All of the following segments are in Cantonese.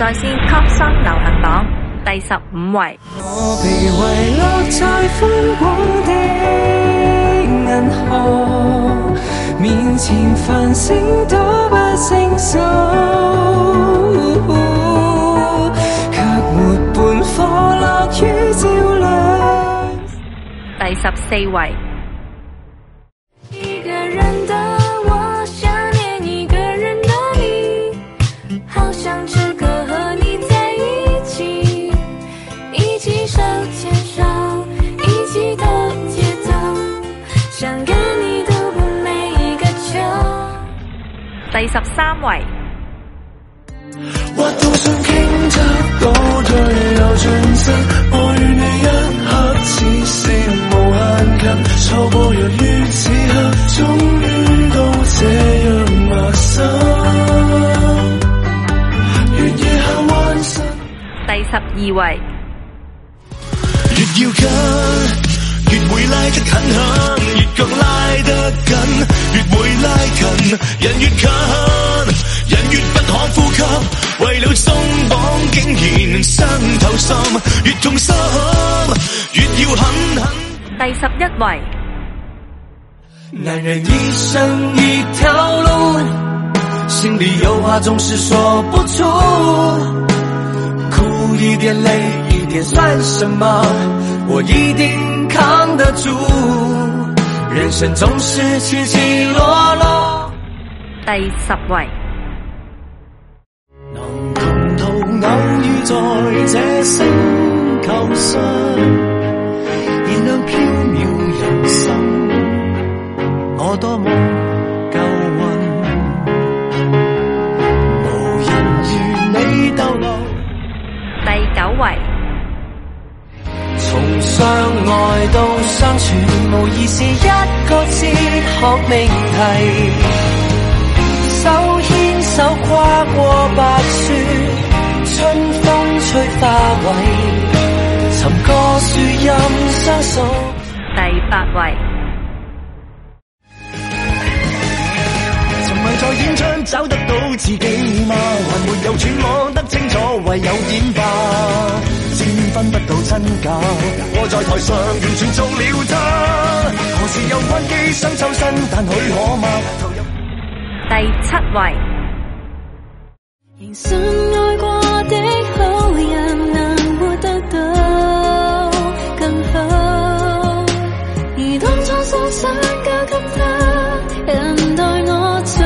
在線 Top 3流行榜第15位。 我被遺落在寬廣的銀河，面前繁星都不勝數，卻沒半顆樂於照亮。 第14位。 一個人的我想念一個人的你，好想此刻和你在一起，一起手牽手，一起的節奏，想跟你度過每一個秋。 第13位。 或都想傾側到最後盡身，我與你一刻似是無限近，錯過若於此刻，終於都這樣陌生，越夜下彎身。 第12位。 越要緊越會拉得很狠，越更拉得緊越會拉近，人越近人越不可呼吸，為了鬆綁竟然傷透心，越痛心越要狠狠。 第11位。 男人一生一條路，心裡有話總是說不出，哭一點累一點算什麼，我一定扛得住，人生總是起起落落。 第10位。 能同途偶遇在這星球上，燃亮飄渺人生，我多麼夠運，無人如你逗留。 第9位。 從相愛到相處，無疑是一個哲學命題，手牽手跨過白雪，春風吹花卉，尋個樹蔭相屬。 第8位。 沉迷在演唱找得到自己嗎？還沒有揣摩得清楚，唯有演吧，千分不到真假，我在台上完全做了他，何時又關機想抽身，但許可嗎？ 第7位。 仍信愛過的好人能活得到更好，而當初所想交給他，人待我做，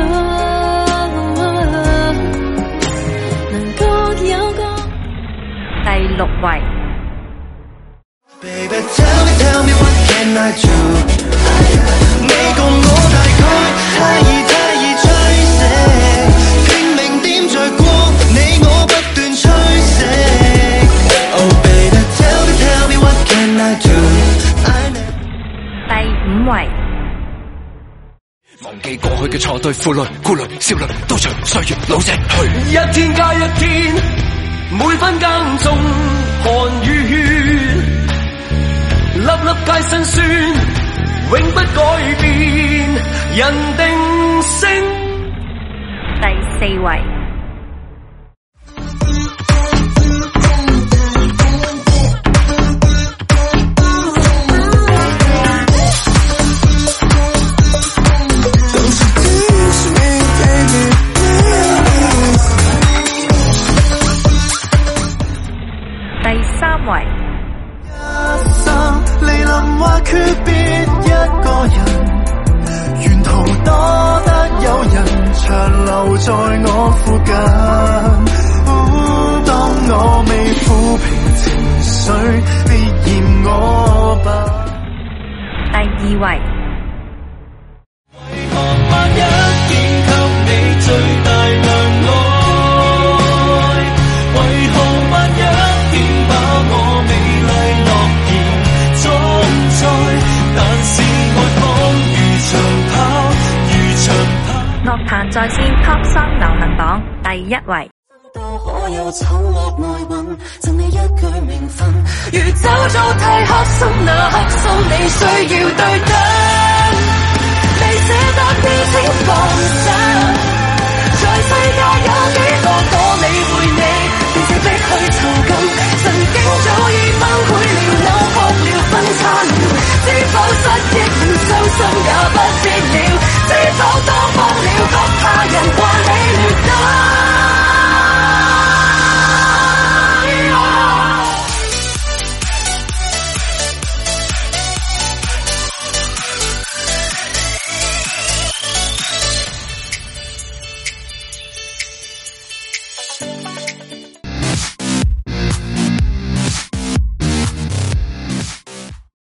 能各有各。 第6位。 Baby, tell me what can I do？ 你共我大概太易追捨，拼命點着光，你我不斷吹熄。Oh baby, tell me what can I do？ 第5位。 忘記過去嘅錯對，負累、顧慮、焦慮，都隨歲月老逝去。一天加一天，每分耕種汗與血，粒粒皆辛酸，永不改變，人定勝。 第4位。第3位。 離臨或訣別一個人，沿途多得有人長留在我附近。當我未撫平情緒，別嫌我吧。 第2位。 為何萬一見給你最大量愛？為何萬一見把我美麗諾言裝載？但是愛仿如長跑，如長跑。 樂壇在線 Top 3流行榜第1位。 到可有醜惡愛運，贈你一句名分，如走早太黑心，那黑心你需要對等，未捨得的請放手，在世界有幾個可理會你。 去逃